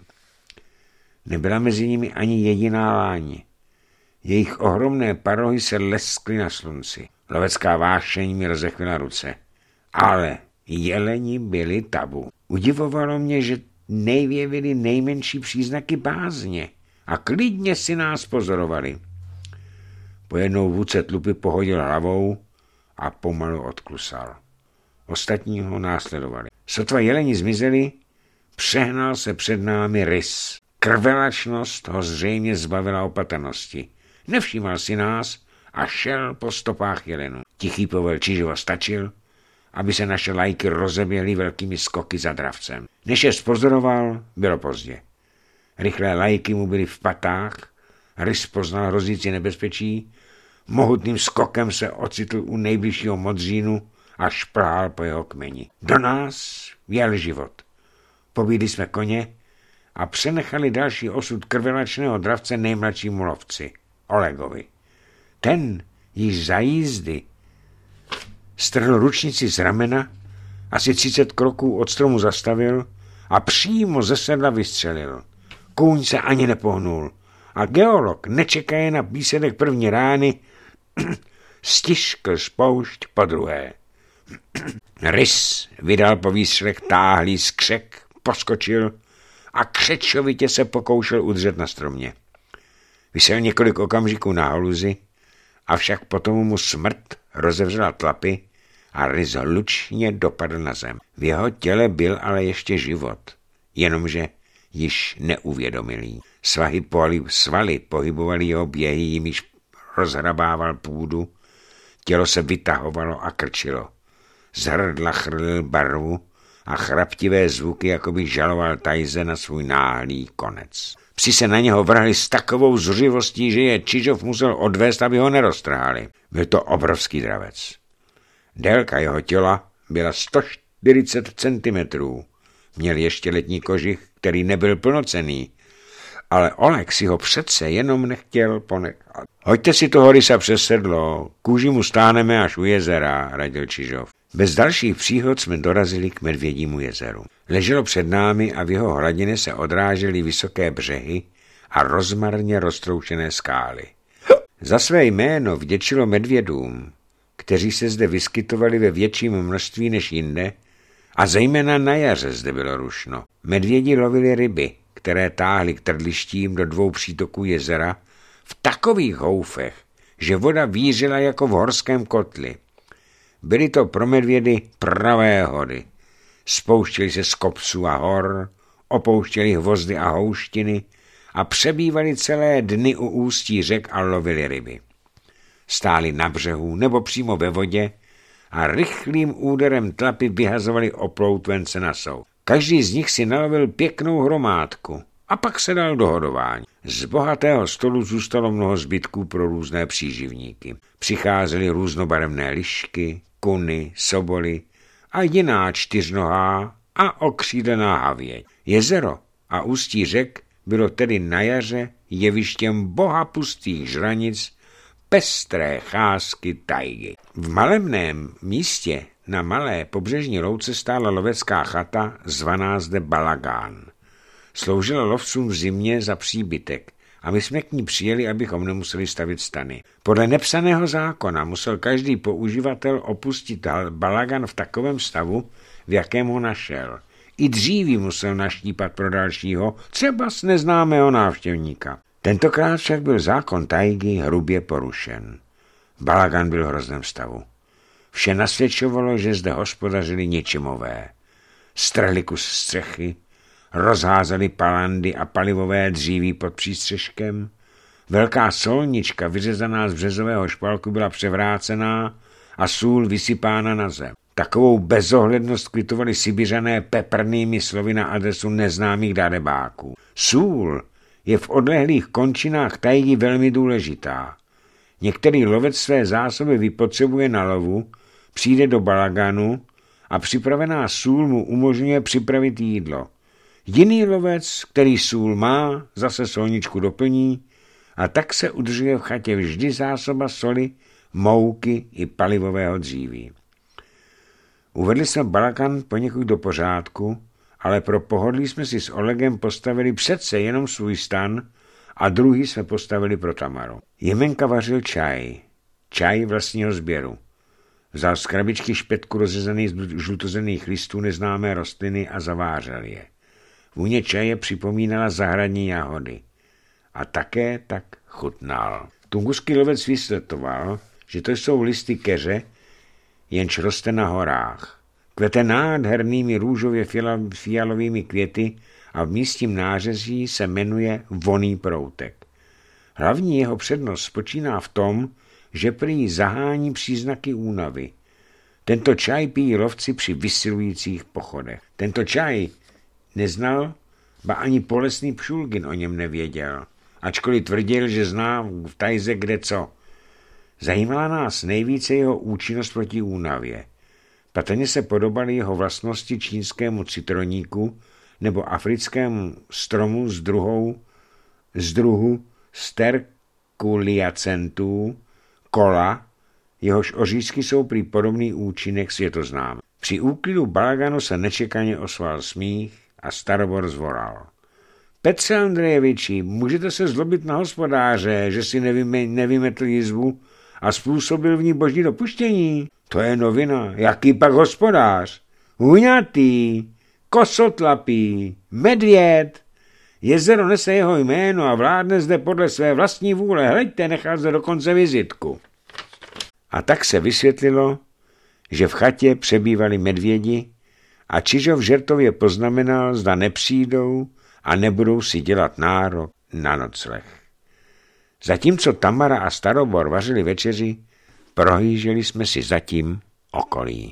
Nebyla mezi nimi ani jediná láně. Jejich ohromné parohy se leskly na slunci. Lovecká vášeň mi rozechvěla ruce. Ale jeleni byli tabu. Udivovalo mě, že nejvěvili nejmenší příznaky bázně a klidně si nás pozorovali. Pojednou vůdce tlupy pohodil hlavou a pomalu odklusal. Ostatní ho následovali. Sotva jeleni zmizeli, přehnal se před námi rys. Krvelačnost ho zřejmě zbavila opatrnosti. Nevšímal si nás a šel po stopách jelenu. Tichý povel Čižova stačil, aby se naše lajky rozeběhly velkými skoky za dravcem. Než je spozoroval, bylo pozdě. Rychlé lajky mu byly v patách, rys poznal hrozící nebezpečí, mohutným skokem se ocitl u nejbližšího modřínu a šplhal po jeho kmeni. Do nás vjel život. Pobídli jsme koně a přenechali další osud krvelačného dravce nejmladšímu lovci, Olegovi. Ten již za jízdy strhl ručnici z ramena, asi třicet kroků od stromu zastavil a přímo ze sedla vystřelil. Kůň se ani nepohnul a geolog, nečekaje na výsledek první rány, stiskl spoušť po druhé. Rys vydal po výstřelech táhlý skřek, poskočil a křečovitě se pokoušel udržet na stromě. Vysel několik okamžiků na haluzi, avšak potom mu smrt rozevřela tlapy a rys hlučně dopadl na zem. V jeho těle byl ale ještě život, jenomže již neuvědomilý. Svahy poly, svaly pohybovaly jeho běhy, jimiž rozhrabával půdu, tělo se vytahovalo a krčilo. Z hrdla chrlil barvu a chraptivé zvuky, jako by žaloval tajze na svůj náhlý konec. Psi se na něho vrhli s takovou zuřivostí, že je Čižov musel odvést, aby ho neroztrhali. Byl to obrovský dravec. Délka jeho těla byla sto čtyřicet centimetrů. Měl ještě letní kožich, který nebyl plnocenný, ale Oleg si ho přece jenom nechtěl ponechat. Hoďte si toho rysa přes sedlo, kůži mu stáneme až u jezera, radil Čižov. Bez dalších příhod jsme dorazili k Medvědímu jezeru. Leželo před námi a v jeho hladině se odrážely vysoké břehy a rozmarně roztroušené skály. Za své jméno vděčilo medvědům, kteří se zde vyskytovali ve větším množství než jinde, a zejména na jaře zde bylo rušno. Medvědi lovili ryby, které táhly k trdlištím do dvou přítoků jezera v takových houfech, že voda vířila jako v horském kotli. Byly to pro medvědy pravé hody. Spouštěli se z kopců a hor, opouštěli hvozdy a houštiny a přebývali celé dny u ústí řek a lovili ryby. Stáli na břehu nebo přímo ve vodě a rychlým úderem tlapy vyhazovali oploutvence na sou. Každý z nich si nalovil pěknou hromádku a pak se dal do hodování. Z bohatého stolu zůstalo mnoho zbytků pro různé příživníky. Přicházely různobarevné lišky, kuny, soboly a jiná čtyřnohá a okřídlená havěť. Jezero a ústí řek bylo tedy na jaře jevištěm bohapustých žranic, pestré cházky tajgy. V malebném místě na malé pobřežní louce stála lovecká chata, zvaná zde Balagán. Sloužila lovcům v zimě za příbytek a my jsme k ní přijeli, abychom nemuseli stavit stany. Podle nepsaného zákona musel každý použivatel opustit Balagán v takovém stavu, v jakém ho našel. I dříví musel naštípat pro dalšího, třeba s neznámého návštěvníka. Tentokrát však byl zákon tajgy hrubě porušen. Balagán byl v hrozném stavu. Vše nasvědčovalo, že zde hospodařili ničimové. Strhli kus střechy, rozházeli palandy a palivové dříví pod přístřeškem. Velká solnička vyřezaná z březového špalku byla převrácená a sůl vysypána na zem. Takovou bezohlednost kvitovali Sibiřané peprnými slovy na adresu neznámých darebáků. Sůl je v odlehlých končinách tajgy velmi důležitá. Některý lovec své zásoby vypotřebuje na lovu, přijde do Balaganu a připravená sůl mu umožňuje připravit jídlo. Jiný lovec, který sůl má, zase solničku doplní a tak se udržuje v chatě vždy zásoba soli, mouky i palivového dříví. Uvedli jsme Balagan poněkud do pořádku, ale pro pohodlí jsme si s Olegem postavili přece jenom svůj stan a druhý jsme postavili pro Tamaru. Jemenka vařil čaj, čaj vlastního sběru. Vzal z krabičky špetku rozřezaných žlutozených listů neznámé rostliny a zavářel je. Vůně čaje připomínala zahradní jahody. A také tak chutnal. Tunguský lovec vysvětloval, že to jsou listy keře, jenž roste na horách. Kvete nádhernými růžově fialovými květy a v místním nářezí se jmenuje Vonný proutek. Hlavní jeho přednost spočíná v tom, že prý zahání příznaky únavy. Tento čaj pijí lovci při vysilujících pochodech. Tento čaj neznal, ba ani Polesný Pšulgin o něm nevěděl, ačkoliv tvrdil, že zná v tajze kde co. Zajímala nás nejvíce jeho účinnost proti únavě. Patrně se podobaly jeho vlastnosti čínskému citroníku nebo africkému stromu z, druhou, z druhu sterculiacentů, kola, jehož ořízky jsou prý podobný účinek světoznám. Při úklidu balaganu se nečekaně osval smích a Starobor zvolal. Petře Andrejeviči, můžete se zlobit na hospodáře, že si nevíme, nevymetl jizvu a způsobil v ní boží dopuštění? To je novina. Jaký pak hospodář? Huňatý, kosotlapý, medvěd. Jezero nese jeho jméno a vládne zde podle své vlastní vůle. Hleďte, nechal zde dokonce vizitku. A tak se vysvětlilo, že v chatě přebývali medvědi a Čižov žertově poznamenal, zda nepřijdou a nebudou si dělat nárok na nocleh. Zatímco Tamara a Starobor vařili večeři, prohlíželi jsme si zatím okolí.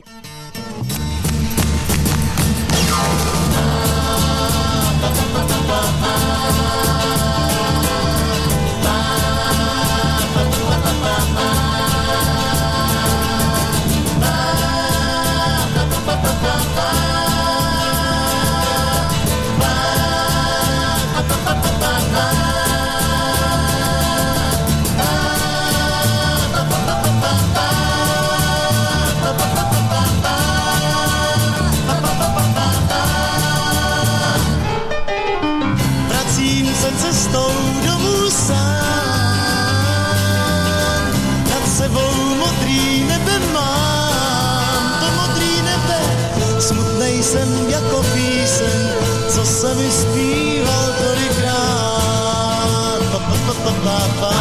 Cestou domů sám, nad sebou modrý nebe mám, to modrý nebe, smutnej jsem jako píseň, co se mi zpíval tolikrát. Pa, pa, pa, pa, pa, pa.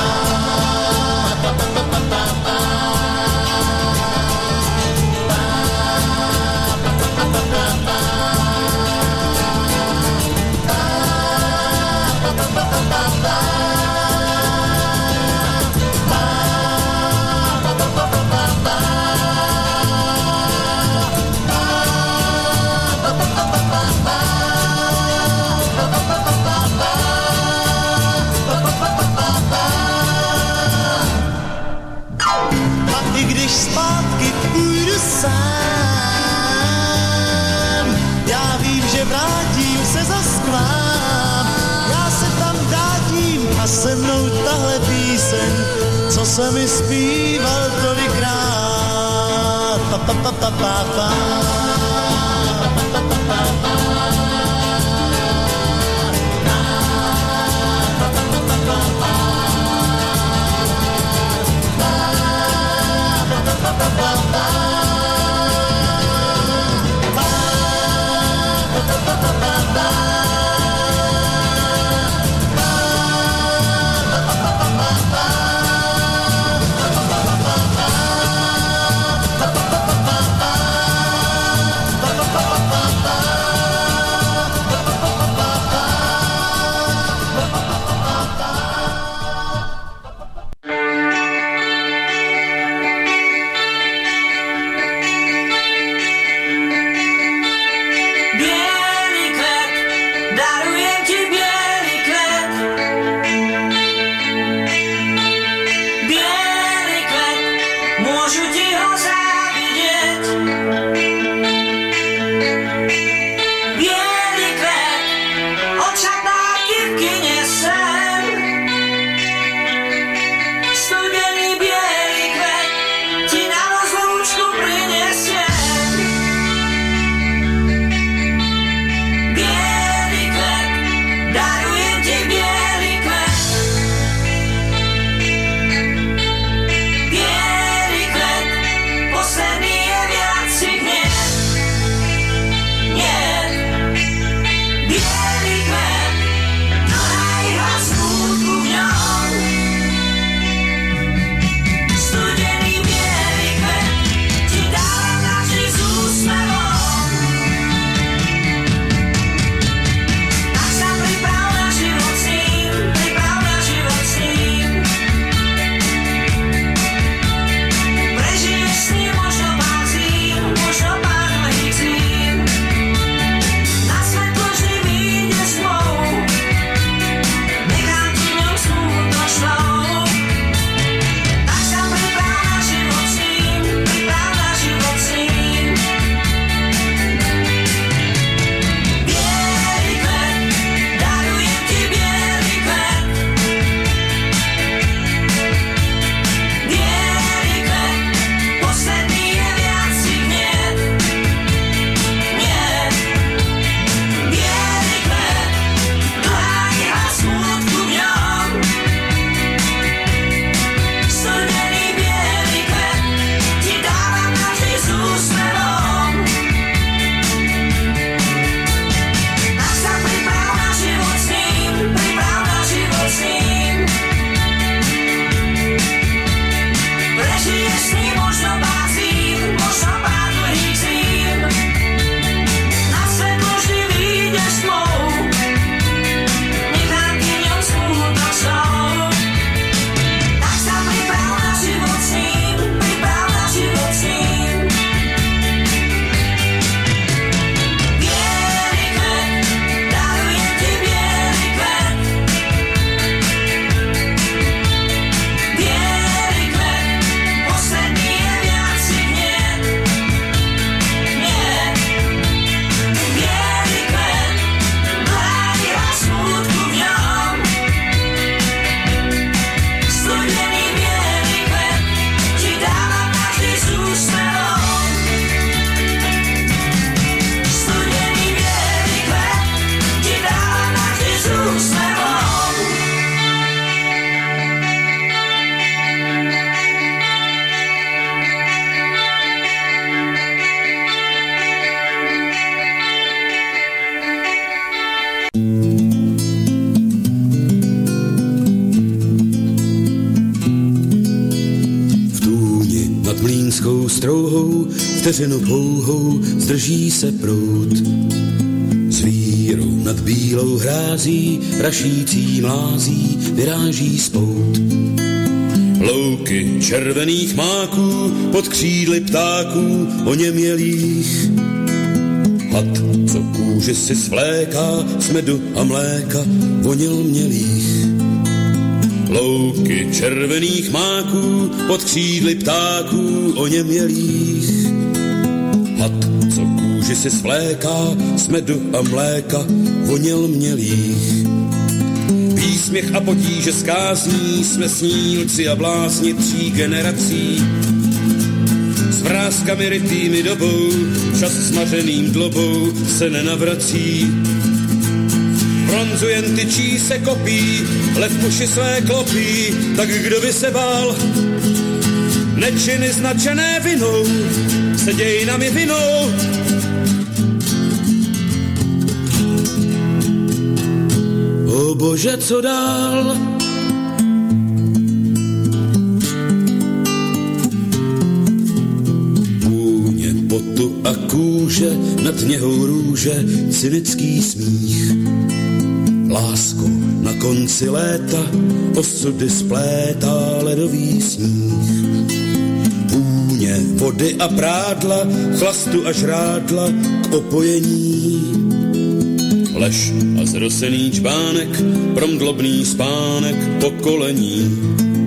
Zpátky půjdu sám, já vím, že vrátím se zas k vám, já se tam vrátím a se mnou tahle píseň, co se mi zpíval tolikrát. Pa, pa, pa, pa, pa, pa. Ba, ba, ba, ba, ba. pínskou strouhou, vteřinu pouhou, zdrží se proud. S vírou nad bílou hrází, rašící mlází, vyráží spout. Louky červených máků, pod křídly ptáků, oněmělých. Had, co kůži si svléká, z medu a mléka, vonil mělých. Louky červených máků, pod křídly ptáků, oněmělých. Had, co kůži si svléká, z medu a mléka, vonil mělých. Výsměch a potíže skázní, jsme snílci a blázni tří generací. S vrázkami rytými dobou, čas smaženým dlobou se nenavrací. Bronzu jen tyčí se kopí, lev puši své klopí, tak kdo by se bál? Nečiny značené vinou, se dějinami vinou. O Bože, co dál? Vůně potu a kůže, nad něhou růže, cynický smích. Lásko, na konci léta, osudy splétá ledový sníh. Vůně vody a prádla, chlastu a žrádla k opojení. Lež a zrosený čbánek, promdlobný spánek pokolení.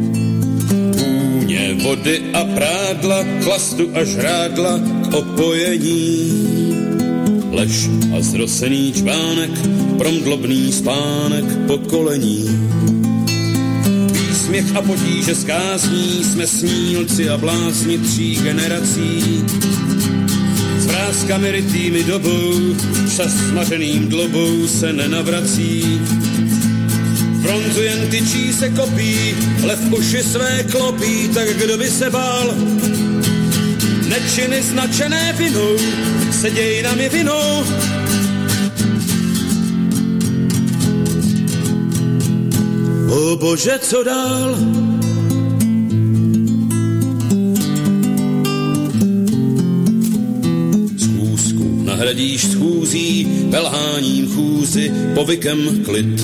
Vůně vody a prádla, chlastu a žrádla k opojení. Lež a zrosený čbánek, promdlobný spánek pokolení. Výsměch a potíže skázní, jsme snílci a blázni tří generací. S vrázkami rytými dobou, čas smaženým dlobou se nenavrací. V bronzu jen tyčí se kopí, lev uši své klopí, tak kdo by se bál? Nečiny značené vinou, se dějinami vinou. O Bože, co dál? Schůzku nahradíš schůzí, velháním chůzy, povykem klid.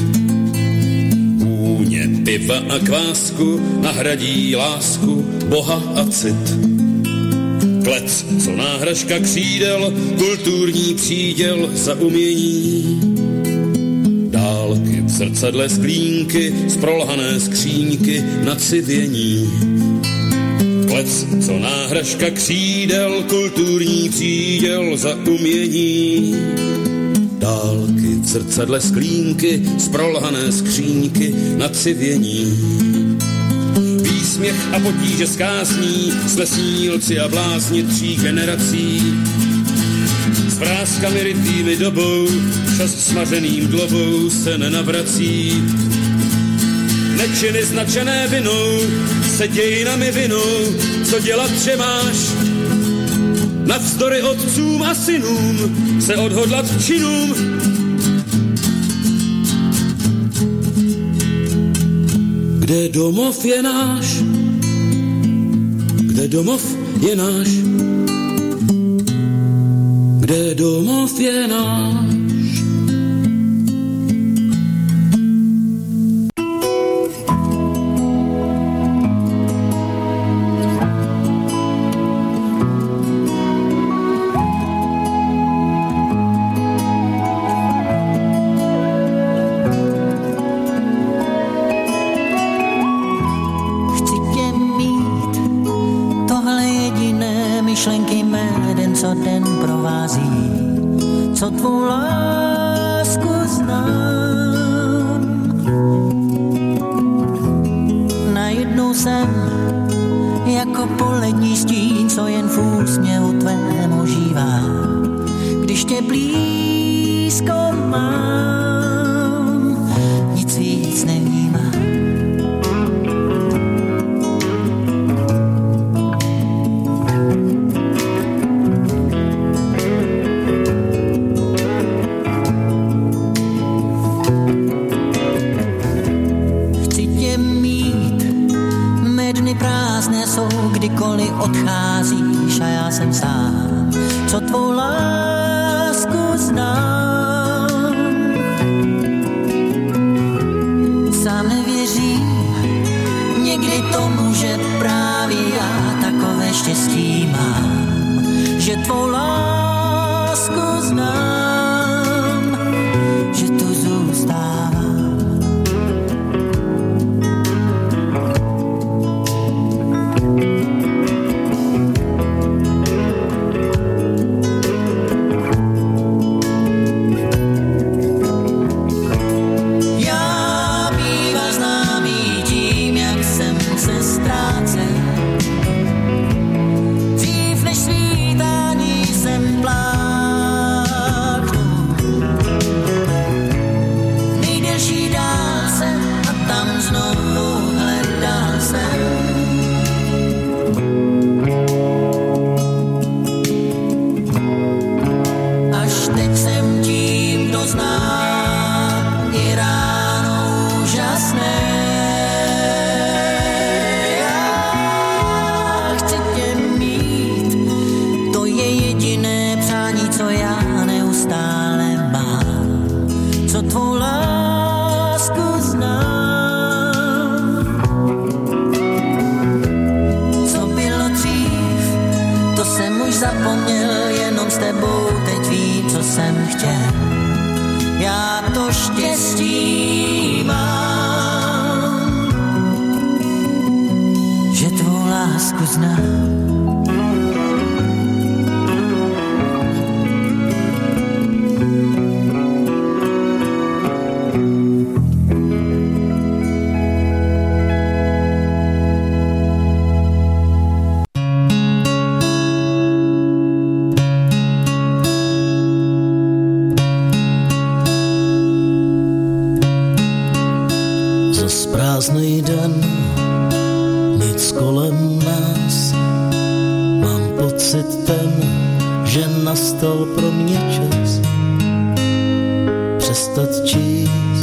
Vůně piva a kvásku nahradí lásku, Boha a cit. Klec, co náhražka křídel, kulturní příděl za umění. Dálky v zrcadle sklínky, z prolhané skříňky na civění. Klec, co náhražka křídel, kulturní příděl za umění. Dálky v zrcadle sklínky, z prolhané skříňky na civění. Výsměch a potíže skázní, jsme snílci a blázni tří generací. S vrázkami rytými dobou, čas smaženým dlobou se nenavrací. Nečiny značené vinou, se dějinami vinou, co dělat přemáš. Navzdory otcům a synům, se odhodlat k činům. Kde domov je náš? Kde domov je náš? Kde domov je náš? dny prázdné jsou, kdykoliv odcházíš a já jsem sám, co tvou lásku znám. Sám nevěřím někdy tomu, že právě já takové štěstí mám, že tvou lásku znám, že tu zůstávám. Prázdnej den, nic kolem nás, mám pocit ten, že nastal pro mě čas přestat číst